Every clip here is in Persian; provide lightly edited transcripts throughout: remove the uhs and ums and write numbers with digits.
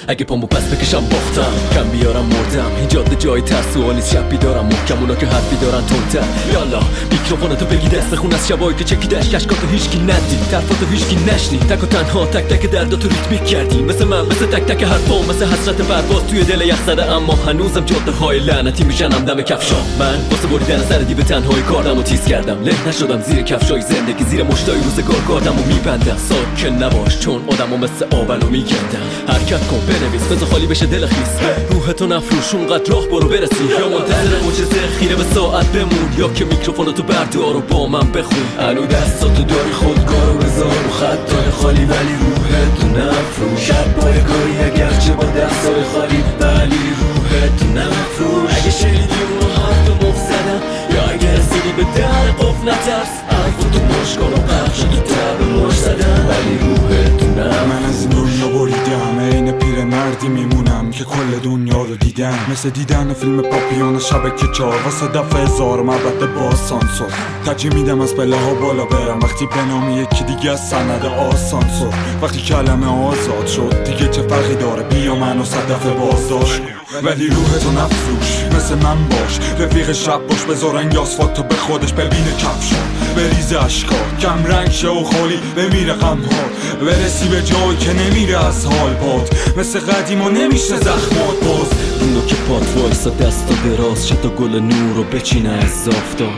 اگه پامو پس بکشم باختم، کم بیارم مردم. این جاده جای ترسو نیست، شب بیدارم محکم، اونا که حرفی دارن تندتر. یالا میکروفونتو بگی دست خون از شبایی که چکیدش، کشکاتو هیچکی ندید، طرفاتو هیچکی نشنید. تک و تنها تک تک درداتو ریتمیک کردی، مثل من، مثل تک تک حرفام، مثل حسرت پرواز توی دل یخ زده. اما هنوزم جاده های لعنتی میشنم دم کفشا. من واسه بریدن سر دیو تنهایی کاردم و تیز کردم، له نشدم زیر کفشای زندگی، زیر مشتای روزگار کاردم و میبندم. ساکن نباش چون آدمو مثل آبلو میگندم. حرکت کن بنویس بذار خالی بشه دل خیس، روحتو نفروش اونقدر راه برو برسی. یا منتظر معجزه خیره به ساعت بمون، یا که میکروفونتو بردار و با من بخون. الو دستاتو داری خودکارو بذار رو خطای خالی، ولی روحتو نفروش. شب پای کاری اگرچه با دستای خالی، ولی روحتو نفروش. اگه شنیدی اونو حرف مفت زدم، یا اگه رسیدی به در قفل نترس، حرفتو مش کن و پخش تو تب مش زدم، ولی روحتو نفروش. من از این دنیا بریدم، عین پیر مردی میمونم که کل دنیا رو دیدم. مثل دیدن فیلم پاپیون شبکه 4 واسه دفعه 1000 البته با سانسور. ترجیح میدم از پله ها بالا برم وقتی به نام یکی دیگه از سند آسانسور. وقتی کلمه آزاد شد دیگه چه فرقی داره، بیا منو صدف بازداشت. ولی روحتو نفروش، مثل من باش، رفیق شب باش، بذارن آسفالتو به خودش ببینه کفشا، بریزه اشکار، کم رنگ شه و خالی بمیره غم‌ها، برسی به جایی که نمیره از حال پات، مثل قدیم و نمیشه زخمات باز. اونو که پات وایسا دستا دراز، تا گل نور رو بچینه از آفتاب.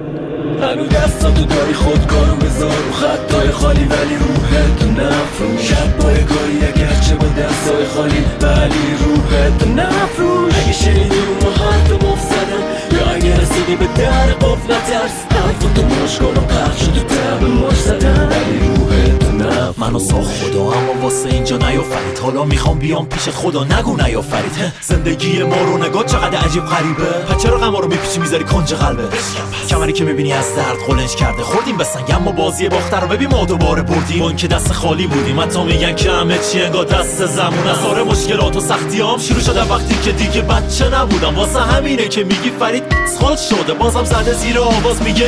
هنو دستاتو داری خودکارو بذار رو خطای خالی، ولی روحتو نفروش. شب پای کاری اگرچه با دستای خالی، ولی روحتو نفروش. اگه شنیدی اونو حرف مفت زدم، یا اگه رسیدی به در قفل نترس، حرفتو مش کن و پخش تو تب مش زدم، ولی روحتو نفروش. منو ساخت خدا اما واسه اینجا نیافرید، حالا میخوام بیام پیشت خدا نگو نیافرید. زندگی ما رو نگاه چقدر عجیب غریبه، پس چرا غما رو میپیچی میذاری کنج قلبه؟ کمری که میبینی از درد قلنج کرده، خوردیم به سنگ اما بازی باخته رو ببین ما دوباره بردیم. با اینکه دست خالی بودیم حتی میگن که همه چی انگار دست زمون است. آره مشکلات و سختیام شروع شده وقتی که دیگه بچه نبودم، واسه همینه که میگی فرید خال شده، بازم زده زیر آواز میگه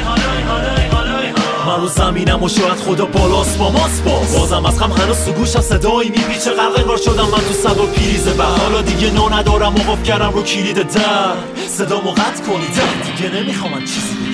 من رو زمینم و شاید خدا بالاست با ماست. بازم از غم هنوز تو گوشم صدایی میپیچه، غرق شدم من تو صد و پیریزه به حالا دیگه نا ندارم و قفل کردم رو کلید در، صدامو قطع کنید دیگه نمیخوام من چیزی